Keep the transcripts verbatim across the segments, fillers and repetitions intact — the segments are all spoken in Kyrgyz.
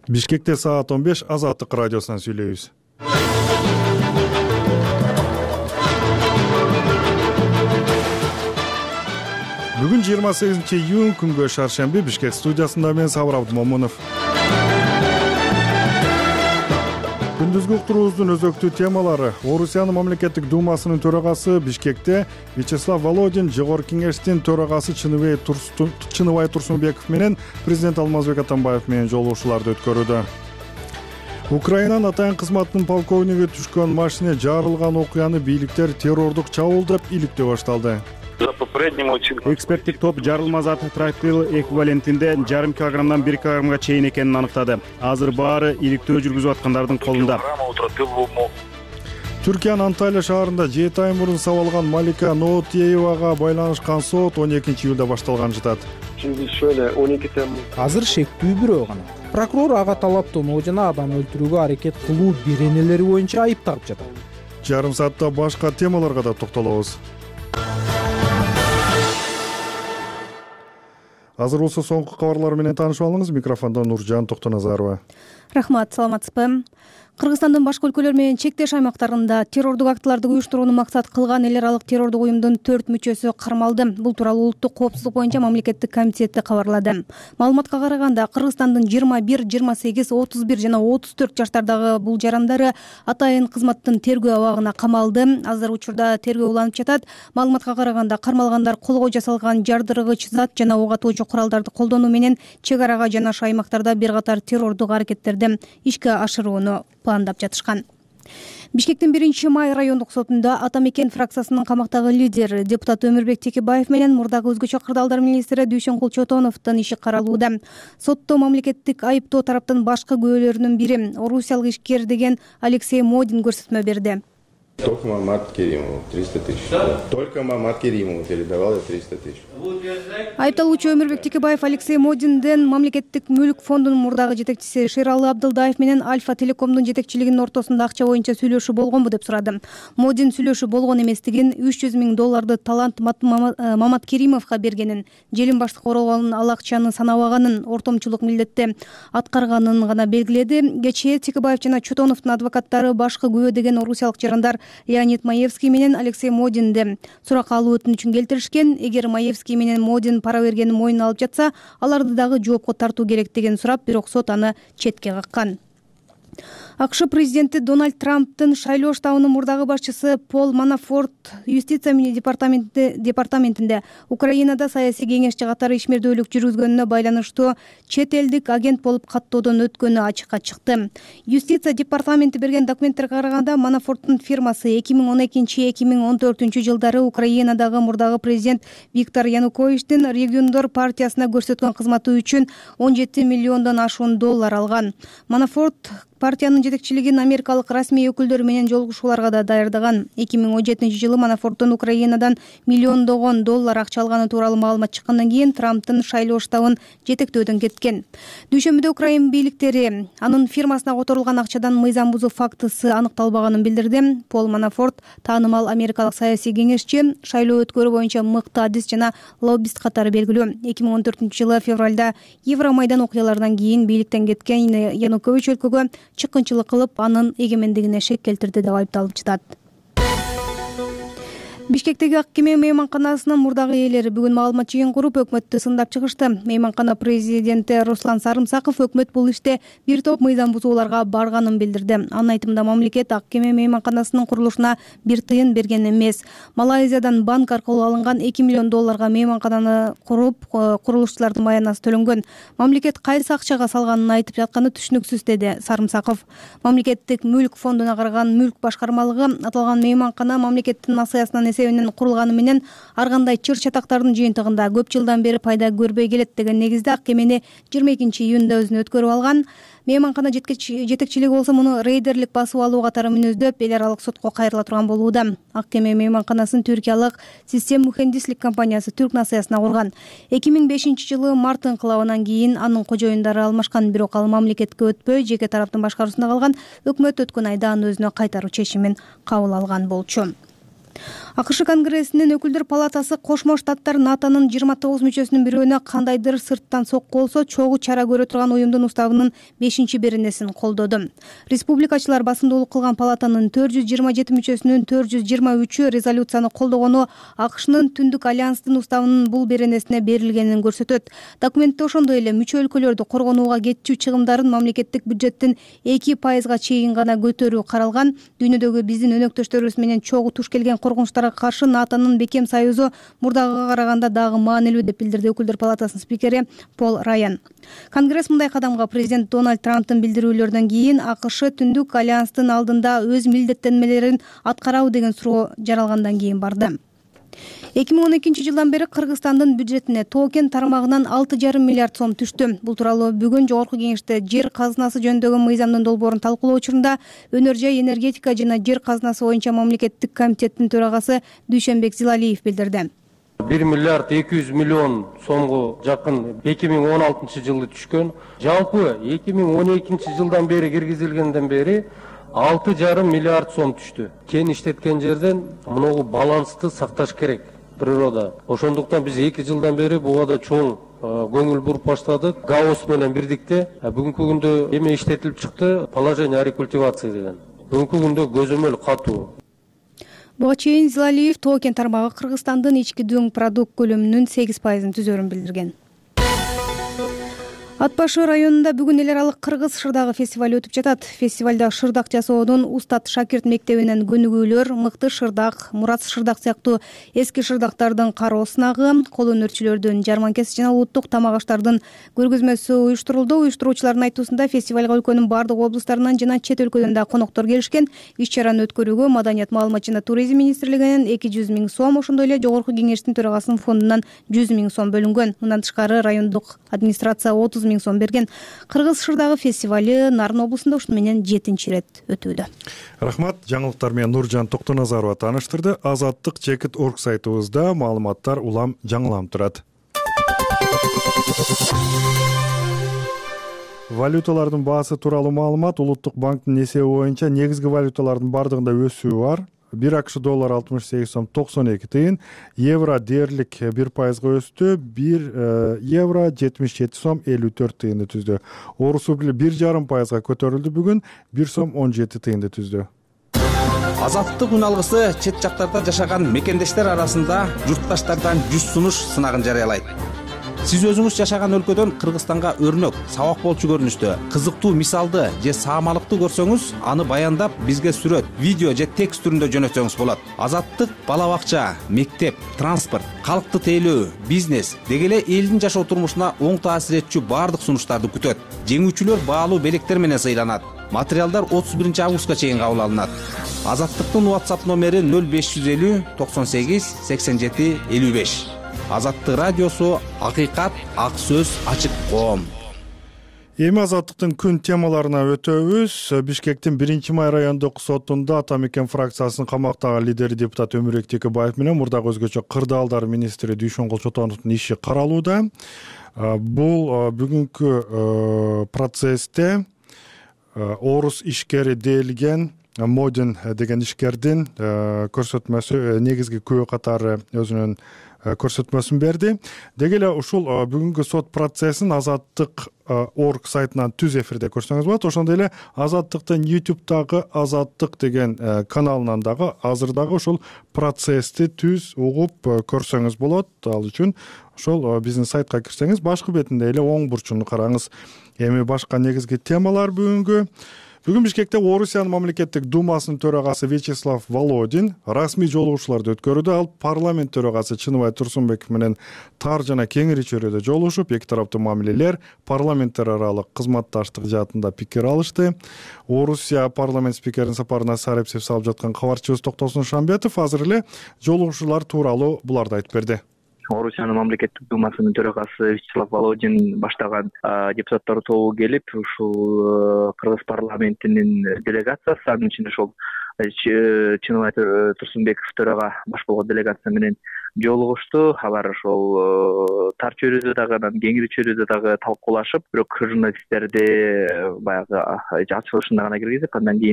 Бишкекте саат он беш Азаттык радиосунан сүйлөйбүз. Бүгүн жыйырма сегизинчи июнь күнгө шаршемби. Бишкек студиясында мен Сабыр Абдымомунов. Күндүзгү уктуруубуздун өзөктүү темалары: Орусиянын мамлекеттик думасынын төрагасы Бишкекте Вячеслав Володин, Жогорку кеңештин төрагасы Чыныбай Турсунбеков менен президент Алмазбек Атамбаев менен жолугушууларды өткөрүүдө. Украинанын атайын кызматынын полковниги түшкөн машине жарылган окуяны бийликтер террордук чабуул деп иликтөө башталды. Эксперттик топ жарылма заты тротил эквивалентинде жарым килограммдан бир килограммга чейин экенин аныктады. Азыр баары иликтөө жүргүзүп аткандардын колунда. Түркиянын Анталия шаарында жети ай мурун сабалган Малика Ноотиевага байланышкан сот он экинчи июлда башталган жатат. Азыр шектүү бирөө гана. Прокурор ага талаптонуу жана адам өлтүрүүгө аракет кылуу беренелери боюнча айыпталып жатат. Жарым саатта башка темаларга да токтолобуз. Азыр болсо соңку кабарлар менен таанышып алыңыз. Микрофондо Нуржан Токтоназарова. Рахмат, саламатсызбы? Кыргызстандын башка өлкөлөр менен чектеш аймактарында террордук актыларды уюштурууну максат кылган эл аралык террордук уюмдун төрт мүчөсү кармалды. Бул тууралуу Улуттук коопсуздук боюнча мамлекеттик комитети кабарлады. Маалыматка караганда, Кыргызстандын жыйырма бир, жыйырма сегиз, отуз бир жана отуз төрт жаштардагы бул жарандары атайын кызматтын тергөө абагына камалды. Азыр учурда тергөө уланып жатат. Маалыматка караганда, кармалгандар колго жасалган жардыргыч зат жана ок атуучу куралдарды колдонуу менен чек арага жанаша аймактарда бир катар террордук аракеттерди ишке ашырууну пландап жатышкан. Бишкектин биринчи май райондук сотунда Ата Мекен фракциясынын камактагы лидер депутат Өмүрбек Текебаев менен мурдагы өзгөчө кырдаалдар министри Дүйшөнкул Чотоновдун иши каралууда. Сотто мамлекеттик айыптоо тараптын башкы күбөлөрүнүн бири орусиялык ишкер деген Алексей Модин көрсөтмө берди. Только Мамат Керимову триста тысяч. Только Мамат Керимову передавал триста тысяч. Айыпталуучу Өмүрбек Текебаев Алексей Модинден мамлекеттик мүлк фондунун мурдагы жетекчиси Шералы Абдылдаев менен Альфа Телекомдун жетекчилигинин ортосунда акча боюнча сүйлөшүү болгонбу деп сурады. Модин сүйлөшүү болгон эместигин, үч жүз миң долларды талант Мамат Керимовго бергенин, желим баштык оролгонун ал акчаны санабаганын, ортомчулук милдетти аткарганын гана белгиледи. Кечээ Текебаев жана Чотоновдун адвокаттары башкы күбө деген орусиялык жарандар Леонид Маевский менен Алексей Модинди суракка алуу өтүнүчүн келтиришкен. Эгер Маевский менен Модин пара бергенин мойнуна алып жатса, аларды дагы жоопко тартуу керектигин сурап, бирок сот аны четке каккан. АКШ президенти Дональд Трамптын шайлоо штабынын мурдагы башчысы Пол Манафорт юстиция департаменти департаментинде Украинада саясий кеңешчи катары ишмердүүлүк жүргүзгөнүнө байланыштуу чет элдик агент болуп каттоодон өткөнү ачыкка чыкты. Юстиция департаменти берген документтерге караганда, Манафорттун фирмасы эки миң он экинчи — эки миң он төртүнчү жылдары Украинадагы мурдагы президент Виктор Януковичтин Региондор партиясына көрсөткөн кызматы үчүн он жети миллиондон ашуун доллар алган. Манафорт партиянын жетекчилигин америкалык расмий өкүлдөрү менен жолугушууларга да даярдаган. эки миң он жетинчи жылы Манафорттун Украинадан миллиондогон доллар акча алганы тууралуу маалымат чыккандан кийин Трамптын шайлоо штабын жетектөөдөн кеткен. Дүйшөмбүдө Украин бийликтери анын фирмасына которулган акчадан мыйзам бузуу фактысы аныкталбаганын билдирди. Пол Манафорт таанымал америкалык саясий кеңешчи, шайлоо өткөрүү боюнча мыкты адис жана лоббист катары белгилүү. эки миң он төртүнчү жылы февралда Евромайдан окуяларынан кийин бийликтен кеткен Янукович өлкөгө чыккынчылык кылып, анын эгемендигине шек келтирди деп айыпталып жатат. Бишкектеги ак кеме мейманканасынын мурдагы ээлери бүгүн маалымат жыйын куруп, өкмөттү сындап чыгышты. Мейманкана президенти Руслан Сарымсаков өкмөт бул иште бир топ мыйзам бузууларга барганын билдирди. Анын айтымында, мамлекет ак кеме мейманканасынын курулушуна бир тыйын берген эмес. Малайзиядан банк аркылуу алынган эки миллион долларга мейманкананы куруп, курулушчулардын маянасы төлөнгөн. Мамлекет кайсы акчага салганын айтып жатканы түшүнүксүз, деди Сарымсаков. Мамлекеттик мүлк фондуна караган мүлк башкармалыгы аталган мейманкана мамлекеттин насыясынан эсебинен курулганы менен ар кандай чыр чатактардын жыйынтыгында көп жылдан бери пайда көрбөй келет деген негизде ак кемени жыйырма экинчи июнда өзүнө өткөрүп алган. Мейманкана жетекчилиги болсо муну рейдерлик басып алуу катары мүнөздөп, эл аралык сотко кайрыла турган болууда. Ак кеме мейманканасын түркиялык Систем мухендислик компаниясы Түрк насыясына курган. эки миң бешинчи жылы март инкылабынан кийин анын кожоюндары алмашкан, бирок ал мамлекетке өтпөй, жеке тараптын башкаруусунда калган. Өкмөт өткөн айда аны өзүнө кайтаруу чечимин кабыл алган болчу. АКШ Конгрессинин өкүлдөр палатасы Кошмо Штаттар НАТОнун жыйырма тогуз мүчөсүнүн бирөөнө кандайдыр сырттан сокку болсо чогуу чара көрө турган уюмдун уставынын бешинчи беренесин колдоду. Республикачылар басымдуулук кылган палатанын төрт жүз жыйырма жети мүчөсүнүн төрт жүз жыйырма үчү резолюцияны колдогону АКШнын Түндүк альянстын уставынын бул беренесине берилгенин көрсөтөт. Документте ошондой эле мүчө өлкөлөрдү коргонууга кетчү чыгымдарын мамлекеттик бюджеттин эки пайызга чейин гана көтөрүү каралган. Дүйнөдөгү биздин өнөктөштөрүбүз менен чогуу туш келген коркунучтарга каршы НАТОнун бекем союзу мурдагыга караганда дагы маанилүү деп билдирди өкүлдөр палатасынын спикери Пол Райан. Конгресс мындай кадамга президент Дональд Трамптын билдирүүлөрүнөн кийин АКШ Түндүк альянстын алдында өз милдеттенмелерин аткарабы деген суроо жаралгандан кийин барды. эки миң он экинчи жылдан бери Кыргызстандын бюджетине токен тармагынан алты жарым миллиард сом түштү. Бул тууралуу бүгүн Жогорку Кеңеште жер казынасы жөнүндөгү мыйзамдын долбоорун талкуулоо учурунда Өнөр жай, энергетика жана жер казынасы боюнча мамлекеттик комитеттин төрагасы Дүйшөнбек Зилалиев билдирди. бир миллиард эки жүз миллион сомго жакын эки миң он алтынчы жылы түшкөн. Жалпы эки миң он экинчи жылдан бери киргизилгенден бери алты жарым миллиард сом түштү. Кен иштеткен жерден мынагу балансты сакташ керек природа. Ошондуктан биз эки жылдан бери буга да чоң көңүл буруп баштадык. ГАОС менен бирдикте бүгүнкү күндө эме иштетилип чыкты, положение о рекультивации деген. Бүгүнкү күндө көзөмөл катуу. Буга чейин Зилалиев токен тармагы Кыргызстандын ички дөң продукт көлөмүнүн сегиз пайызын түзөрүн билдирген. Ат башы районунда бүгүн эл аралык кыргыз шырдагы фестиваль өтүп жатат. Фестивалда шырдак жасоодон Устат Шакирт мектебинен көнүгүүлөр, мыкты шырдак, Мурат шырдак сыяктуу эски шырдактардын кароо сынагы, кол өнөрчүлөрдүн жарманкеси жана улуттук тамак аштардын көргөзмөсү уюштурулду. Уюштуруучулардын айтуусунда фестивалга өлкөнүн бардык облустарынан жана чет өлкөдөн да коноктор келишкен. Иш-чараны өткөрүүгө Маданият, маалымат жана туризм министрлигинен эки жүз миң сом, ошондой эле Жогорку Кеңештин төрагасынын фондунан жүз миң сом бөлүнгөн. Мындан тышкары райондук администрация отуз миң сом берген. Кыргыз шырдагы фестивалы Нарын облусунда ушуну менен жетинчи ирет өтүүдө. Рахмат. Жаңылыктар менен Нуржан Токтоназарова тааныштырды. Азаттык чекит орг сайтыбызда маалыматтар улам жаңыланып турат. Валюталардын баасы тууралуу маалымат. Улуттук банктын эсеби боюнча негизги валюталардын бардыгында өсүү бар. бир АКШ доллар алтымыш сегиз сом токсон эки тыйын, евро дээрлик бир пайызга өстү, бир евро жетимиш жети сом элүү төрт тыйынды түздү. Орус рубли бир жарым пайызга көтөрүлдү бүгүн, бир сом он жети тыйынды түздү. Азаттык үн алгысы чет жактарда жашаган мекендештер арасында журтташтардан жүз сунуш сынагын жарыялайт. Сиз өзүңүз жашаган өлкөдөн Кыргызстанга өрнөк, сабак болчу көрүнүштө, кызыктуу мисалды же саамалыкты көрсөңүз, аны баяндап бизге сүрөт, видео же текст түрүндө жөнөтсөңүз болот. Азаттык бала бакча, мектеп, транспорт, калкты тейлөө, бизнес деги эле элдин жашоо турмушуна оң таасир этчү бардык сунуштарды күтөт. Жеңүүчүлөр баалуу белектер менен сыйланат. Материалдар отуз биринчи августка чейин кабыл алынат. Азаттыктын WhatsApp номери нөл беш жүз элүү токсон сегиз сексен жети элүү беш. Азаттык радиосу, акыйкат, ак сөз, ачык коом. Эми азаттыктын күн темаларына өтөбүз. Бишкектин биринчи май райондук сотунда Ата мекен фракциясынын камактагы лидери депутат Өмүрбек Текебаев менен мурдагы өзгөчө кырдаалдар министри Дүйшөнгул Чотоновдун иши каралууда. Бул бүгүнкү процессте орус ишкери дээлген Модин деген ишкердин көрсөтмөсү негизги күбө катары өзүнүн көрсөтмөсүн берди. Деги эле ушул бүгүнкү сот процессин Азаттык орг сайтынан түз эфирде көрсөңүз болот. Ошондой эле Азаттыктын ютубтагы Азаттык деген каналынан дагы азыр дагы ушул процессти түз угуп көрсөңүз болот. Ал үчүн ошол биздин сайтка кирсеңиз башкы бетинде эле оң бурчуну караңыз. Эми башка негизги темалар бүгүнкү. Бүгүн Бишкекте Орусиянын мамлекеттик думасынын төрагасы Вячеслав Володин расмий жолугушууларды өткөрүүдө. Ал парламент төрагасы Чыныбай Турсунбеков менен тар жана кеңири чөйрөдө жолугушуп, эки тараптуу мамилелер, парламенттер аралык кызматташтык жаатында пикир алышты. Орусия парламент спикеринин сапарына сарепсеп салып жаткан кабарчыбыз Токтосун Шамбетов азыр эле жолугушуулар тууралуу буларды айтып берди. Орусиянын мамлекеттик думасынын төрагасы Вячеслав Володин баштаган депутаттар тобу келип, ушул Кыргыз парламентинин делегациясы, анын ичинде ошол Чыныбай Турсунбеков төрага баш болгон делегация менен жолугушту. Алар ошол тар чөйрөдө дагы, анан кеңири чөйрөдө дагы талкуулашып, бирок журналисттерди баягы ачылышында гана киргизип, андан кийин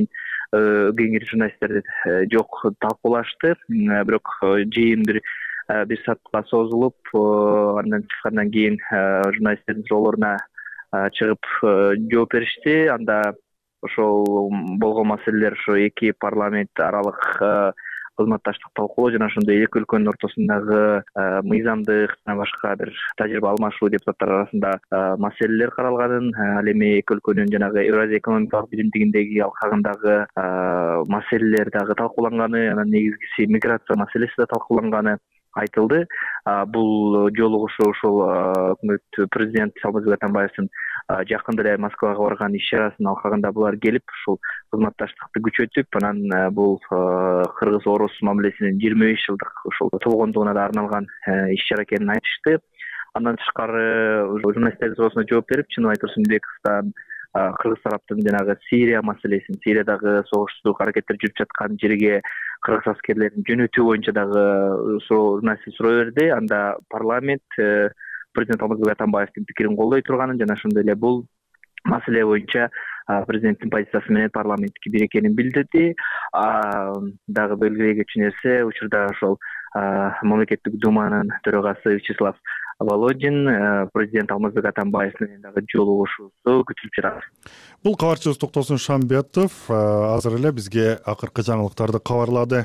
кеңири журналисттерди жок талкуулашты, бирок жыйын бир бир саатка созулуп, андан чыккандан кийин журналисттердин суроолоруна чыгып жооп беришти. Анда ошол болгон маселелер ошо эки парламент аралык кызматташтык талкуулоо жана ошондой эки өлкөнүн ортосундагы мыйзамдык жана башка бир тажрыйба алмашуу депутаттар арасында маселелер каралганын, ал эми эки өлкөнүн жанагы Евразия экономикалык биримдигиндеги алкагындагы маселелер дагы талкууланганы, анан негизгиси миграция маселеси да талкууланганы айтылды. Бул жолугушуу ушул өкмөт президент Алмазбек Атамбаевдин жакында эле Москвага барган иш чарасынын алкагында булар келип, ушул кызматташтыкты күчөтүп, анан бул кыргыз-орус мамилесинин жыйырма беш жылдык ушул толгондугуна да арналган иш чара экенин айтышты. Андан тышкары журналисттердин суроосуна жооп берип, Чыныбай Турсунбековдон кыргыз тараптын жанагы Сирия маселесин, Сириядагы согуштук аракеттер жүрүп жаткан жерге кыргыз аскерлерин жөнөтүү боюнча дагы журналисттер суроо берди. Анда парламент президент Алмазбек Атамбаевдин пикирин колдой турганын жана ошондой эле бул маселе боюнча президенттин позициясы менен парламенттики бир экенин билдирди. Дагы белгилей кетчү нерсе, учурда ошол мамлекеттик думанын төрагасы Вячеслав Володин президент Алмазбек Атамбаев менен дагы жолугушуусу күтүлүп жатат. Бул кабарчыбыз Токтосун Шамбетов азыр эле бизге акыркы жаңылыктарды кабарлады.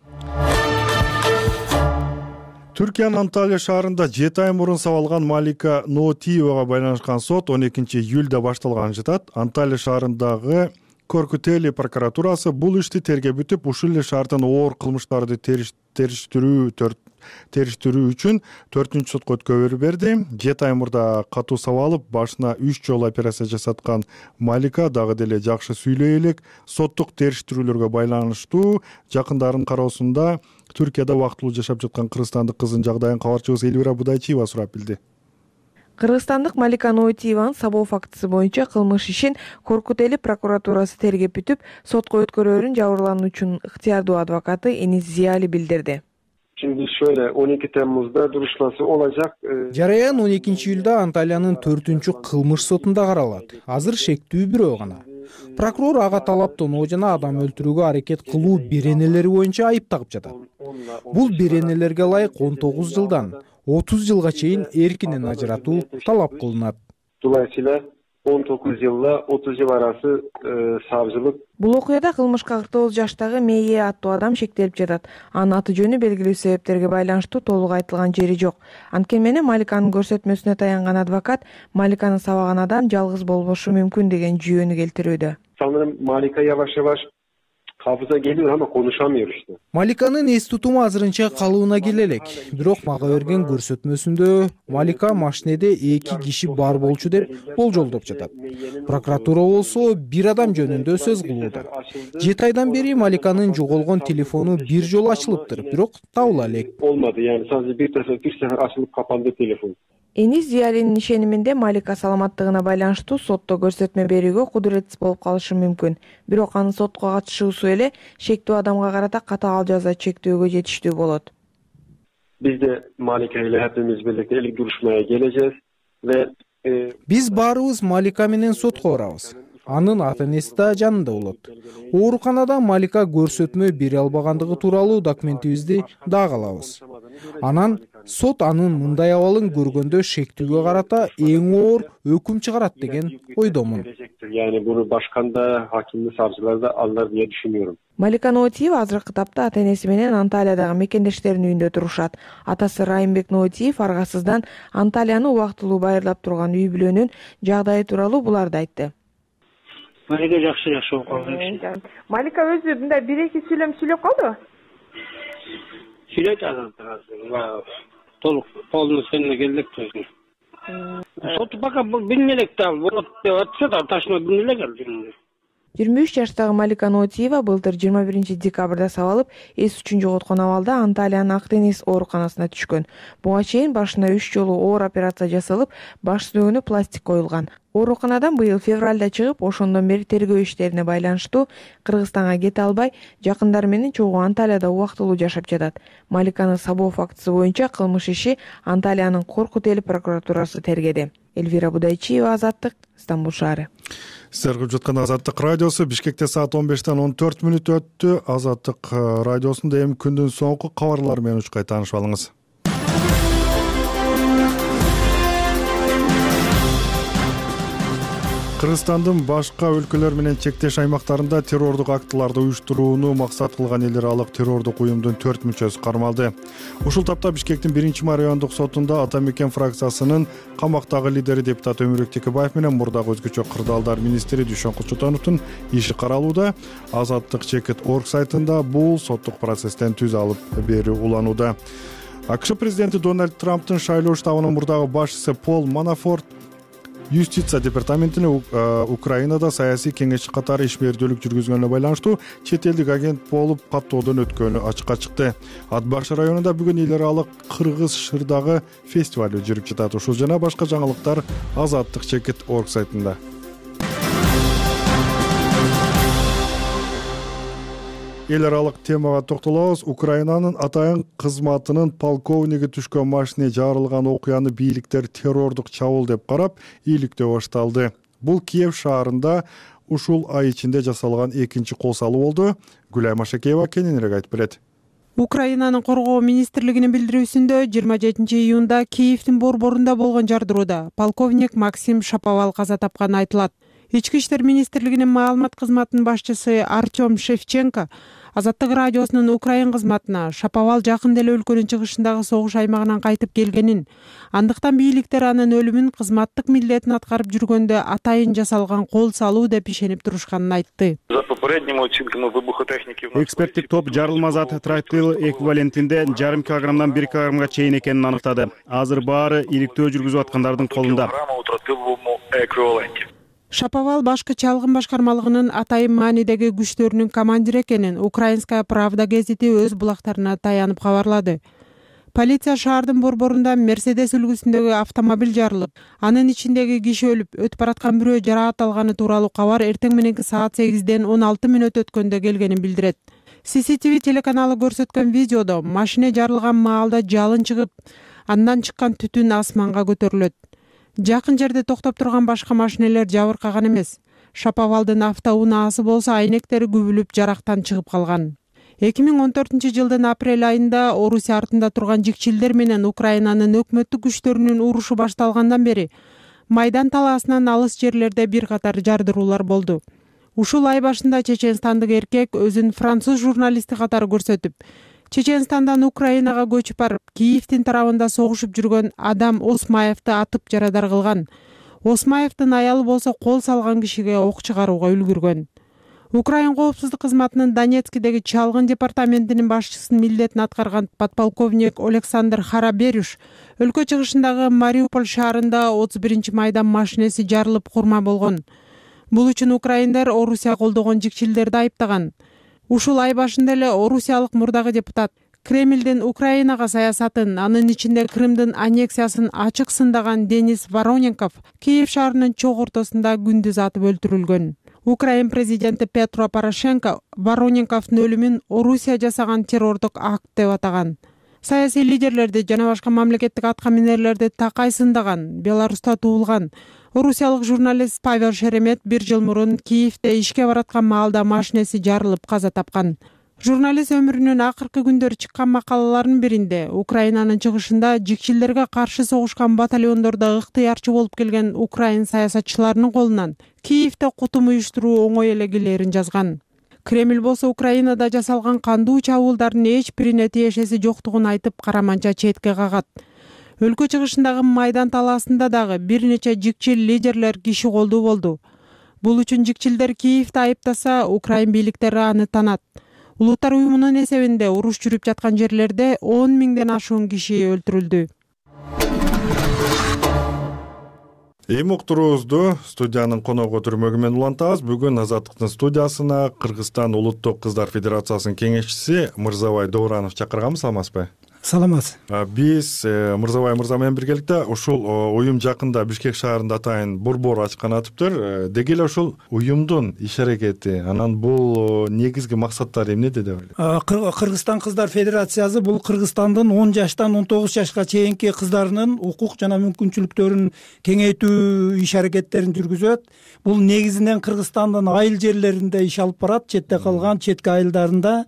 Түркиянын Анталия шаарында жети ай мурун сабалган Малика Ноотиевага байланышкан сот он экинчи июлда башталганын жатат. Анталия шаарындагы Коркутели прокуратурасы бул ишти тергеп бүтүп, ушул эле шаардын оор кылмыштарды териштирүү териштирүү үчүн төртүнчү сотко өткөрүү берди. жети ай мурда катуу сабалып, башына үч жолу операция жасаткан Малика дагы деле жакшы сүйлөй элек. Соттук териштирүүлөргө байланыштуу жакындарынын кароосунда Түркияда убактылуу жашап жаткан кыргызстандык кыздын жагдайын кабарчыбыз Элвира Будайчиева сурап билди. Кыргызстандык Малика Ноотиеванын сабоо фактысы боюнча кылмыш ишин Коркутели прокуратурасы тергеп бүтүп, сотко өткөрүүрүн жабырлануучунун ыктыярдуу адвокаты Энис Зияли билдирди. Şimdi şöyle on iki Temmuz'da duruşması olacak. Жараян он экинчи июлда Анталиянын төртүнчү кылмыш сотунда каралат. Азыр шектүү бирөө гана. Прокурор ага талап тоноо жана адам өлтүрүүгө аракет кылуу беренелери боюнча айып тагып жатат. Бул беренелерге ылайык он тогуз жылдан отуз жылга чейин эркинен ажыратуу талап кылынат. Dolayısıyla on dokuz yılla otuz yıl arası e, savcılık. Бул окуяда кылмышка кырк тогуз жаштагы Мейе аттуу адам шектелип жатат. Анын аты жөнү белгилүү себептерге байланыштуу толук айтылган жери жок. Анткени менен Маликанын көрсөтмөсүнө таянган адвокат Маликаны сабаган адам жалгыз болбошу мүмкүн деген жүйөнү келтирүүдө. Sanırım Malika yavaş yavaş hafıza geliyor ama konuşamıyor işte. Маликанын эс тутуму азырынча калыбына келе элек. Бирок мага берген көрсөтмөсүндө Малика машинеде эки киши бар болчу деп болжолдоп жатат. Прокуратура болсо бир адам жөнүндө сөз кылууда. жети айдан бери Маликанын жоголгон телефону бир жолу ачылыптыр, бирок табыла элек. Olmadı yani sadece bir sefer bir sefer açılıp kapandı telefon. Энис Зиялинин ишениминде Малика саламаттыгына байланыштуу сотто көрсөтмө берүүгө кудуретсиз болуп калышы мүмкүн. Бирок анын сотко катышуусу эле шектүү адамга карата катаал жаза чектөөгө жетиштүү болот. Biz de Malika ile hepimiz birlikte ilk duruşmaya geleceğiz ve e, Биз баарыбыз Малика менен сотко барабыз. Анын ата-энеси да жанында болот. Ооруканада Малика көрсөтмө бере албагандыгы тууралуу документибизди дагы алабыз. Анан сот анын мындай абалын көргөндө шектүүгө карата эң оор өкүм чыгарат деген ойдомун. Yani bunu başkan da, hakim de, savcılar da alır diye düşünüyorum. Малика Ноотиева азыркы тапта ата-энеси менен Анталиядагы мекендештеринин үйүндө турушат. Атасы Райымбек Ноотиев аргасыздан Анталияны убактылуу байырлап турган үй бүлөнүн жагдайы тууралуу буларды айтты. Малика жакшы жашоо калды. Малика өзү мындай бир эки сүйлөм сүйлөп калдыбы? Сүйлөйт адам азыр. Толук полностью келдик өзү. Сот пока билме элек да, болот деп атса да ташына билме элек келди. жыйырма үч жаштагы Малика Ноотиева былтыр жыйырма биринчи декабрда сабалып, эс үчүн жоготкон абалда Анталиянын Ак-Деңиз ооруканасына түшкөн. Буга чейин башына үч жолу оор операция жасалып, баш сөөгүнө пластик коюлган. Ооруканадан быйыл февралда чыгып, ошондон бери тергөө иштерине байланыштуу Кыргызстанга кете албай, жакындары менен чогуу Анталияда убактылуу жашап жатат. Маликанын сабоо фактысы боюнча кылмыш иши Анталиянын Коркутели прокуратурасы тергеди. Эльвира Будайчиева, Азаттык, Стамбул шаары. Сиздер угуп жаткан Азаттык радиосу. Бишкекте саат он бештен он төрт мүнөт өттү. Азаттык радиосунда эми күндүн соңку кабарлары менен учкай таанышып алыңыз. Кыргызстандын башка өлкөлөр менен чектеш аймактарында террордук актыларды уюштурууну максат кылган эл аралык террордук уюмдун төрт мүчөсү кармалды. Ушул тапта Бишкектин биринчи райондук сотунда Ата Мекен фракциясынын камактагы лидери депутат Өмүрбек Текебаев менен мурдагы өзгөчө кырдаалдар министри Дүйшөн Кулчутановдун иши каралууда. Азаттык чекит точка орг сайтында бул соттук процесстен түз алып берүү уланууда. АКШ президенти Дональд Трамптын шайлоо штабынын мурдагы башчысы Пол Манафорт Юстиция департаментине Украинада саясий кеңешчи катары ишмердүүлүк жүргүзгөнүнө байланыштуу чет элдик агент болуп каттоодон өткөнү ачыкка чыкты. Ат Бакшы районунда бүгүн эл аралык кыргыз шырдагы фестиваль жүрүп жатат. Ушул жана башка жаңылыктар азаттык чекит точка орг сайтында. Эл аралык темага токтолобуз. Украинанын атайын кызматынын полковниги түшкөн машине жарылган окуяны бийликтер террордук чабуул деп карап, ийгиликтөө башталды. Бул Киев шаарында ушул ай ичинде жасалган экинчи кол салуу болду. Гүлай Машакеева кененирээк айтып берет. Украинанын коргоо министрлигинин билдирүүсүндө жыйырма жетинчи июнда Киевдин борборунда болгон жардырууда полковник Максим Шаповал каза тапканы айтылат. Ички иштер министрлигинин маалымат кызматынын башчысы Артем Шевченко Азаттык радиосунун Украин кызматына Шаповал жакын деле өлкөнүн чыгышындагы согуш аймагынан кайтып келгенин, андыктан бийликтер анын өлүмүн кызматтык милдетин аткарып жүргөндө атайын жасалган кол салуу деп ишенип турушканын айтты. Эксперттик топ жарылма зат тротил эквивалентинде жарым килограммдан бир килограммга чейин экенин аныктады. Азыр баары иликтөө жүргүзүп аткандардын колунда. Шаповал башкы чалгын башкармалыгынын атайын маанидеги күчтөрүнүн командири экенин Украинская правда гезити өз булактарына таянып кабарлады. Полиция шаардын борборунда Мерседес үлгүсүндөгү автомобиль жарылып, анын ичиндеги киши өлүп, өтүп бараткан бирөө жараат алганы тууралуу кабар эртең мененки саат сегизден он алты мүнөт өткөндө келгенин билдирет. си си ти ви телеканалы көрсөткөн видеодо машине жарылган маалда жалын чыгып, андан чыккан түтүн асманга көтөрүлөт. Жакын жерде токтоп турган башка машинелер жабыркаган эмес. Шаповалдын автоунаасы болсо айнектери күбүлүп жарактан чыгып калган. эки миң он төртүнчү жылдын апрель айында Орусия артында турган жикчилдер менен Украинанын өкмөттүк күчтөрүнүн урушу башталгандан бери Майдан талаасынан алыс жерлерде бир катар жардыруулар болду. Ушул ай башында чеченстандык эркек өзүн француз журналисти катары көрсөтүп, Чеченстандан Украинага көчүп барып, Киевдин тарабында согушуп жүргөн Адам Осмаевди атып жарадар кылган. Осмаевдин аялы болсо кол салган кишиге ок чыгарууга үлгүргөн. Украин коопсуздук кызматынын Донецкидеги чалгын департаментинин башчысынын милдетин аткарган подполковник Александр Хараберюш өлкө чыгышындагы Мариуполь шаарында отуз биринчи майдан машинеси жарылып курман болгон. Бул үчүн украиндер Орусия колдогон жикчилдерди айыптаган. Ушул ай башында эле орусиялык мурдагы депутат Кремлдин Украинага саясатын, анын ичинде Крымдын аннексиясын ачык сындаган Денис Вороненков Киев шаарынын чок ортосунда күндүз атып өлтүрүлгөн. Украин президенти Петро Порошенко Вороненковдун өлүмүн Орусия жасаган террордук акт деп атаган. Саясий лидерлерди жана башка мамлекеттик аткаминерлерди такай сындаган, Беларуста туулган орусиялык журналист Павел Шеремет бир жыл мурун Киевде ишке бараткан маалда машинеси жарылып каза тапкан. Журналист өмүрүнүн акыркы күндөрү чыккан макалаларынын биринде Украинанын чыгышында жикчилдерге каршы согушкан батальондордо ыктыярчы болуп келген Украин саясатчыларынын колунан Киевде кутум уюштуруу оңой эле келээрин жазган. Кремль болсо Украинада жасалган кандуу чабуулдардын эч бирине тиешеси жоктугун айтып караманча четке кагат. Өлкө чыгышындагы Майдан талаасында дагы бир нече жикчил лидерлер киши колдуу болду. Бул үчүн жикчилдер Киевди айыптаса, Украин бийликтери аны танат. Улуттар уюмунун эсебинде уруш жүрүп жаткан жерлерде он миңден ашуун киши өлтүрүлдү. Эми уктуруубузду студиянын коногу түрмөгү менен улантабыз. Бүгүн Азаттыктын студиясына Кыргызстан Улуттук кыздар федерациясынын кеңешчиси Мырзабай Добуранов чакырганбыз, саламатсызбы? саламатсыз. Биз Мырзабай мырза менен биргеликте ушул уюм жакында Бишкек шаарында атайын борбор ачкан атыптыр. Деги эле ушул уюмдун иш аракети, анан бул негизги максаттары эмнеде деп ойлойм? Кыргызстан кыздар федерациясы бул Кыргызстандын он жаштан он тогуз жашка чейинки кыздарынын укук жана мүмкүнчүлүктөрүн кеңейтүү иш аракеттерин жүргүзөт. Бул негизинен Кыргызстандын айыл жерлеринде иш алып барат, четте калган четки айылдарында.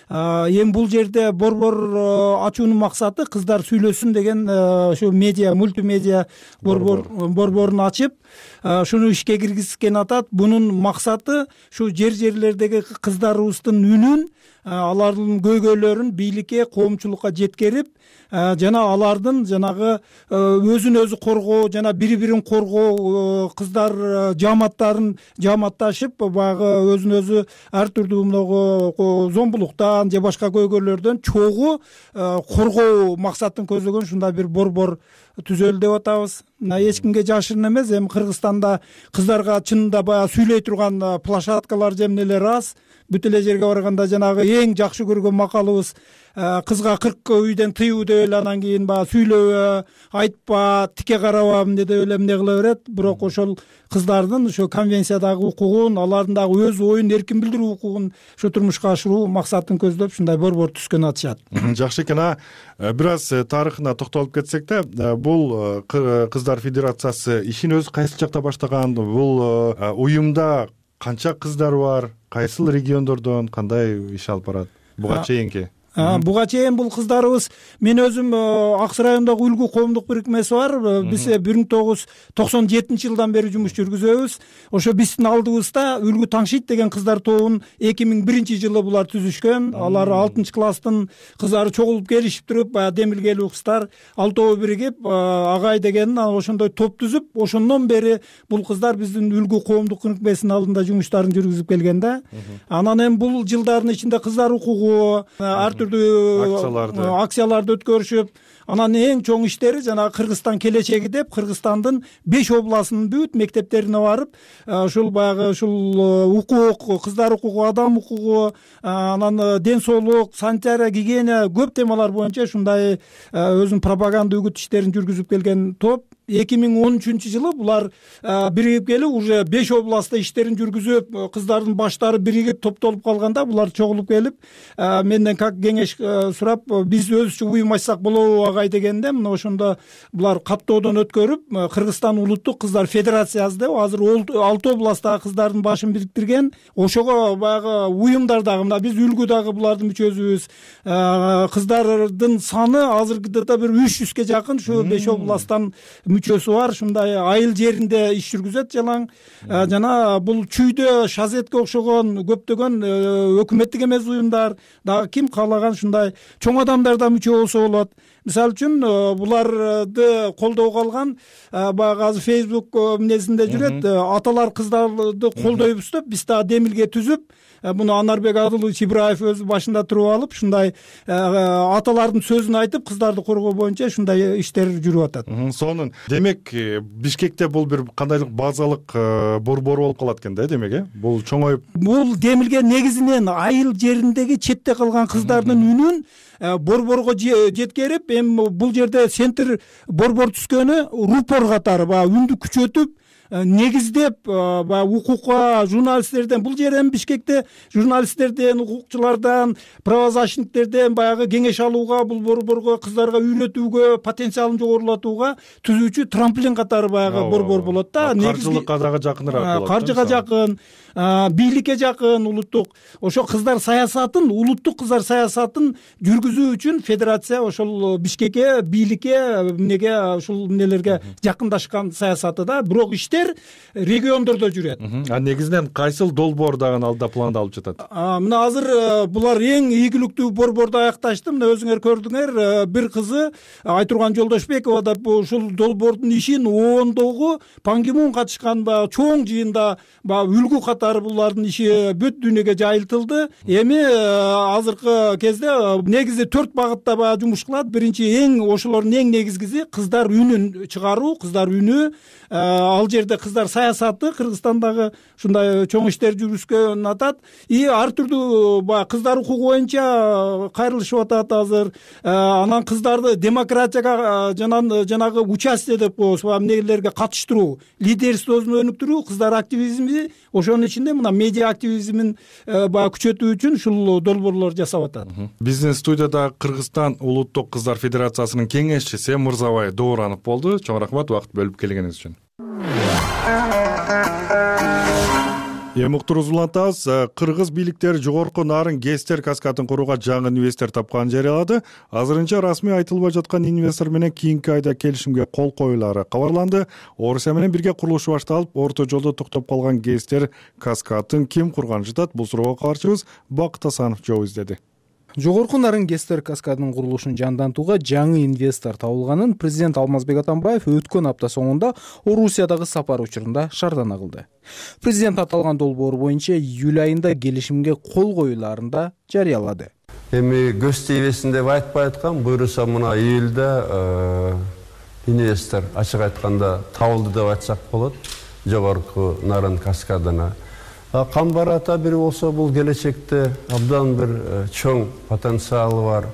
Эми бул жерде борбор ачуунун максаты кыздар сүйлөсүн деген ушу медиа, мультимедиа борбор борборун ачып, шуну ишке киргизген атат. Бунун максаты ушу жер жерлердеги кыздарыбыздын үнүн, алардын көйгөйлөрүн бийликке, коомчулукка жеткерип, жана алардын жанагы өзүн өзү коргоо жана бири бирин коргоо, кыздар жааматтарын жааматташып, баягы өзүн өзү ар түрдүү мынагу зомбулуктан же башка көйгөйлөрдөн чогуу коргоо максатын көздөгөн ушундай бир борбор түзөлдү деп атабыз. Мына эч кимге жашырын эмес, эми Кыргызстанда кыздарга чынында баягы сүйлөй турган площадкалар же эмнелер аз. Бүт эле жерге барганда жанагы эң жакшы көргөн макалыбыз кызга кырк үйдөн тыюу деп эле, анан кийин баягы сүйлөбө, айтпа, тике караба эмне деп эле эмне кыла берет. Бирок ошол кыздардын ошо конвенциядагы укугун, алардын дагы өз оюн эркин билдирүү укугун ошо турмушка ашыруу максатын көздөп ушундай борбор түзгөн атышат. Жакшы экен. Бир аз тарыхына токтолуп кетсек да, бул кыздар федерациясы ишин өзү кайсы жакта баштаган? Бул уюмда канча кыздар бар? Кайсыл региондордон кандай иш алып барат буга чейинки? Буга чейин бул кыздарыбыз, мен өзүм Ак Сай районундагы Үлгү коомдук бирикмеси бар. Биз бир миң тогуз жүз токсон жетинчи жылдан бери жумуш жүргүзөбүз. Ошо биздин алдыбызда Үлгү Таңшит деген кыздар тобун эки миң биринчи жылы булар түзүшкөн. Алар алтынчы класстын кыздары чогулуп келишип туруп, баягы демилгелүү кыздар алтоо биригип, Агай деген ошондой топ түзүп, ошондон бери бул кыздар биздин Үлгү коомдук бирикмесинин алдында жумуштарын жүргүзүп келген да. Анан эми бул жылдардын ичинде кыздар укугу, ар акцияларды акцияларды өткөрүшүп, анан эң чоң иштери жана Кыргызстан келечеги деп Кыргызстандын беш областынын бүт мектептерине барып, ушул баягы ушул укук, кыздар укугу, адам укугу, анан ден соолук, санитария, гигиена көп темалар боюнча ушундай өзүнүн пропаганда үгүт иштерин жүргүзүп келген топ. эки миң он үчүнчү жылы булар биригип келип, уже беш областта иштерин жүргүзүп, кыздардын баштары биригип топтолуп калганда, булар чогулуп келип, менден как кеңеш сурап, биз өзүчө уюм ачсак болобу Агай дегенде, мына ошондо булар каттоодон өткөрүп, Кыргызстан улуттук кыздар федерациясы деп азыр алты областтагы кыздардын башын бириктирген. Ошого баягы уюмдардагы, мына биз Үлгүдагы булардын мүчөсүбүз, кыздардын саны азыркыда бир үч жүзгө жакын ушу беш областтан мүчөсү бар. Ушундай айыл жеринде иш жүргүзөт жалаң. Жана бул чүйдө Шазетке окшогон көптөгөн өкмөттүк эмес уюмдар, дагы ким каалаган ушундай чоң адамдар да мүчө болсо болот. Мисалы үчүн буларды колдоого алган баягы азыр Facebook эмнесинде жүрөт, аталар кыздарды колдойбуз деп биз дагы демилге түзүп, муну Анарбек Адылович Ибраев өзү башында туруп алып, ушундай аталардын сөзүн айтып, кыздарды коргоо боюнча ушундай иштер жүрүп атат. Сонун демек Бишкекте бул бир кандайлык базалык борбор болуп калат экен да, демек э? Бул чоңоюп. Бул демилге негизинен айыл жериндеги четте калган кыздардын үнүн борборго жеткерип, эми бул жерде центр борбор түзгөнү рупор катары баягы үндү күчөтүп, негиздеп, баягы укукка, журналисттерден, бул жер эми Бишкекте журналисттерден, укукчулардан, правозащитниктерден баягы кеңеш алууга, бул борборго кыздарга үйрөтүүгө, потенциалын жогорулатууга түзүүчү трамплин катары баягы борбор болот да. Каржылыкка дагы жакыныраак болот. Каржыга жакын, бийликке жакын, улуттук. Ошо кыздар саясатын, улуттук кыздар саясатын жүргүзүү үчүн федерация ошол Бишкекке, бийликке, эмнеге, ушул эмнелерге жакындашкан саясаты да. Бирок иштер региондордо жүрөт. А негизинен кайсыл долбоор дагы алда планда алып жатат? Мына азыр булар эң ийгиликтүү борборду аякташты. Мына өзүңөр көрдүңөр, бир кызы Айтурган Жолдошбекова да ушул долбоордун ишин оондогу Пан Ги Мун катышкан чоң жыйында Үлгү катары булардын иши бүт дүйнөгө жайылтылды. Эми азыркы кезде негизи төрт багытта баягы жумуш кылат. Биринчи эң ошолордун эң негизгиси кыздар үнүн чыгаруу, кыздар үнү. Ал жерде бизде кыздар саясаты Кыргызстандагы ушундай чоң иштер жүргүзгөнүн атат и ар түрдүү баягы кыздар укугу боюнча кайрылышып атат азыр. Анан кыздарды демократияга жана жанагы участие деп коебуз, эмнелерге катыштыруу, лидерствосун өнүктүрүү, кыздар активизми, ошонун ичинде мына медиа активизмин баягы күчөтүү үчүн ушул долбоорлор жасап атат. Биздин студияда Кыргызстан улуттук кыздар федерациясынын кеңешчиси Мырзабай Дооранов болду. Чоң рахмат убакыт бөлүп келгениңиз үчүн. Эми уктуруубузду улантабыз. Кыргыз бийликтери жогорку нарын ГЭСтер каскадын курууга жаңы инвестор тапканын жарыялады. Азырынча расмий айтылбай жаткан инвестор менен кийинки айда келишимге кол коюлары кабарланды. Орусия менен бирге курулушу башталып, орто жолдо токтоп калган ГЭСтер каскадын ким курганын жатат? Бул суроого кабарчыбыз Бакыт Асанов жооп издеди. Жогорку нарын ГЭСтер каскадынын курулушун жандантууга жаңы инвестор табылганын президент Алмазбек Атамбаев өткөн апта соңунда Орусиядагы сапар учурунда шардана кылды. Президент аталган долбоор боюнча июль айында келишимге кол коюларын да жарыялады. Эми көз тийбесин деп айтпай аткам, буюрса мына июлда инвестор ачык айтканда табылды деп айтсак болот. Жогорку нарын каскадына Камбар ата бир болсо бул келечекте абдан бир чоң потенциалы бар,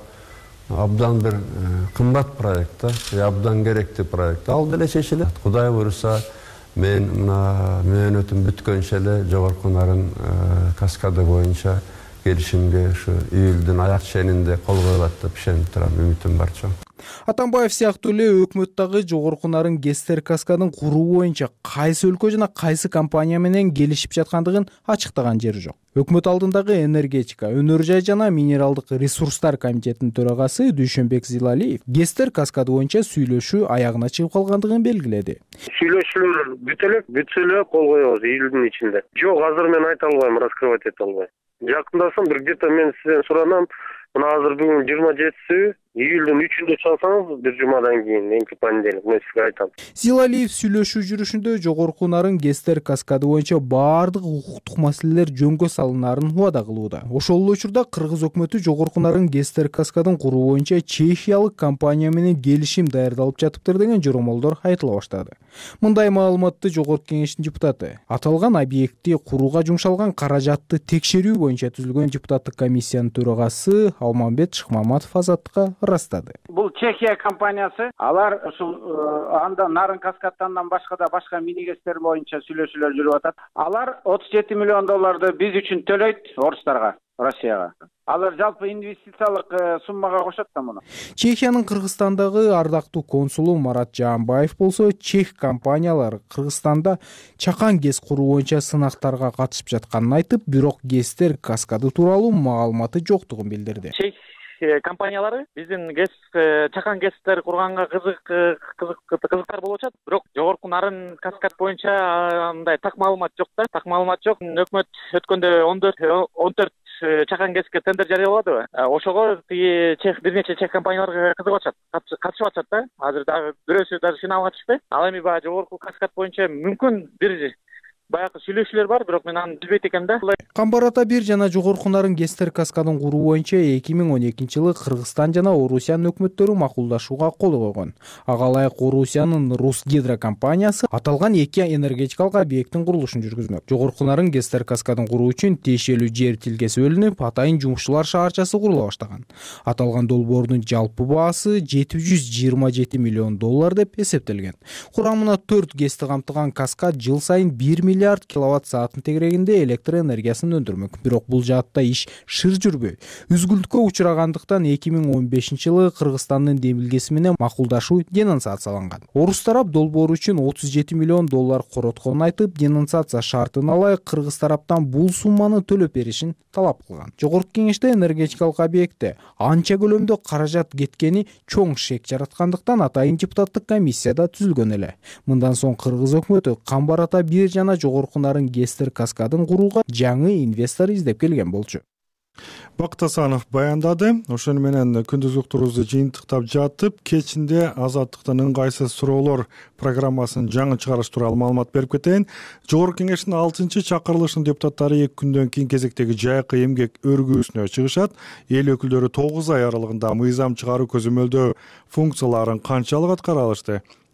абдан бир кымбат проект, абдан керектүү проект. Ал деле чечилет. Кудай буйруса мен мына мөөнөтүм бүткөнчө эле жогорку нарын каскады боюнча келишимге ушу июлдун аяк ченинде кол коюлат деп ишенип турам, үмүтүм бар чоң. Атамбаев сыяктуу эле өкмөт дагы жогорку нарын ГЭСтер каскадын куруу боюнча кайсы өлкө жана кайсы компания менен келишип жаткандыгын ачыктаган жери жок. Өкмөт алдындагы энергетика, өнөр жай жана минералдык ресурстар комитетинин төрагасы Дүйшөнбек Зилалиев ГЭСтер каскады боюнча сүйлөшүү аягына чыгып калгандыгын белгиледи. Сүйлөшүүлөр бүтө элек, бүтсө эле кол коебуз июлдун ичинде. Жок, азыр мен айта албайм, раскрывать эте албайм. Жакындасам бир где-то мен сизден суранам. Мына азыр бүгүн жыйырма жетиси, июлдун үчүндө чалсаңыз бир жумадан кийин, эмки понедельник мен сизге айтам. Зилалиев сүйлөшүү жүрүшүндө жогорку нарын ГЭСтер каскады боюнча баардык укуктук маселелер жөнгө салынарын убада кылууда. Ошол эле учурда кыргыз өкмөтү жогорку нарын ГЭСтер каскадын куруу боюнча чехиялык компания менен келишим даярдалып жатыптыр деген жоромолдор айтыла баштады. Мындай маалыматты жогорку кеңештин депутаты аталган объектти курууга жумшалган каражатты текшерүү боюнча түзүлгөн депутаттык комиссиянын төрагасы Алмамбет Шыкмаматов Азаттыкка ырастады. Бул Чехия компаниясы, алар ушул анда нарын каскадтан башка да башка мини ГЭСтер боюнча сүйлөшүүлөр жүрүп атат. Алар отуз жети миллион долларды биз үчүн төлөйт орустарга, Россияга. Алар жалпы инвестициялык суммага кошот да муну. Чехиянын Кыргызстандагы ардактуу консулу Марат Жаанбаев болсо, чех компаниялары Кыргызстанда чакан ГЭС куруу боюнча сынактарга катышып жатканын айтып, бирок ГЭСтер каскады тууралуу маалыматы жоктугун билдирди. Чех компаниялары биздин ГЭС чакан ГЭСтер курганга кызык кызыктар болуп атат, бирок жогорку нарын каскад боюнча мындай так маалымат жок да, так маалымат жок. Өкмөт өткөндө он төрт чакан ГЭСке тендер жарыяладыбы? Ошого тиги чех бир нече чех компаниялар кызыгып атышат, катышып атышат да. Азыр дагы бирөөсү даже финалга түшпөй. Ал эми баягы жогорку каскад боюнча мүмкүн бир баягы сүйлөшүүлөр бар, бирок мен аны билбейт экенмин да. Камбар ата бир жана жогорку нарын ГЭСтер каскадын куруу боюнча эки миң он экинчи жылы Кыргызстан жана Орусиянын өкмөттөрү макулдашууга кол койгон. Ага ылайык Орусиянын Русгидро компаниясы аталган эки энергетикалык объекттин курулушун жүргүзмөк. Жогорку нарын ГЭСтер каскадын куруу үчүн тиешелүү жер тилкеси бөлүнүп, атайын жумушчулар шаарчасы курула баштаган. Аталган долбоордун жалпы баасы жети жүз жыйырма жети миллион доллар деп эсептелген. Курамына төрт ГЭСти камтыган каскад жыл сайын бир миллиард киловатт саатын тегерегинде электр энергиясын өндүрмөк. Бирок бул жаатта иш шыр жүрбөй. Үзгүлтүккө учурагандыктан эки миң он бешинчи жылы Кыргызстандын демилгеси менен макулдашуу денонсацияланган. Орус тарап долбоор үчүн отуз жети миллион доллар коротконун айтып, денонсация шартына ылайык кыргыз тараптан бул сумманы төлөп беришин талап кылган. Жогорку кеңеште энергетикалык объектте анча көлөмдө каражат кеткени чоң шек жараткандыктан атайын депутаттык комиссияда түзүлгөн эле. Мындан соң кыргыз өкмөтү Камбар ата бир жана жогорку нарын ГЭСтер каскадын курууга жаңы инвестор издеп келген болчу. Бакыт Асанов баяндады. Ошону менен күндүз уктуруубузду жыйынтыктап жатып, кечинде Азаттыктын ыңгайсыз суроолор программасынын жаңы чыгарышы тууралуу маалымат берип кетейин. Жогорку кеңештин алтынчы чакырылышынын депутаттары эки күндөн кийин кезектеги жайкы эмгек өргүүсүнө чыгышат. Эл өкүлдөрү тогуз ай аралыгында мыйзам чыгаруу көзөмөлдөө функцияларын канчалык аткара алышты?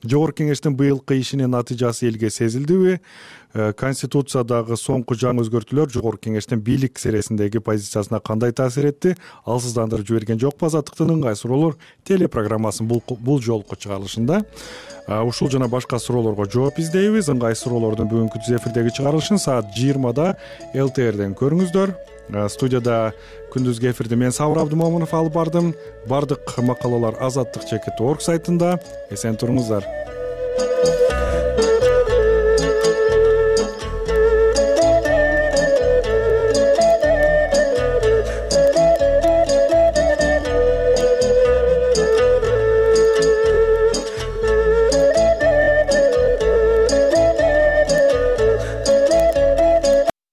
жогорку кеңештин быйылкы ишинин натыйжасы элге сезилдиби? Конституциядагы соңку жаңы өзгөртүүлөр жогорку кеңештин бийлик сересиндеги позициясына кандай таасир этти? Ал сыздандырып жиберген жокпу? Азаттыктын ыңгай суроолор телепрограммасынын бул жолку чыгарылышында ушул жана башка суроолорго жооп издейбиз. Ыңгай суроолордун бүгүнкү түз эфирдеги чыгарылышын саат жыйырмада эл тэ эрден көрүңүздөр. Студияда күндүзгү эфирди мен Сабыр Абдымомунов алып бардым. Бардык макалалар азаттык чекит орг сайтында. Эсен туруңуздар.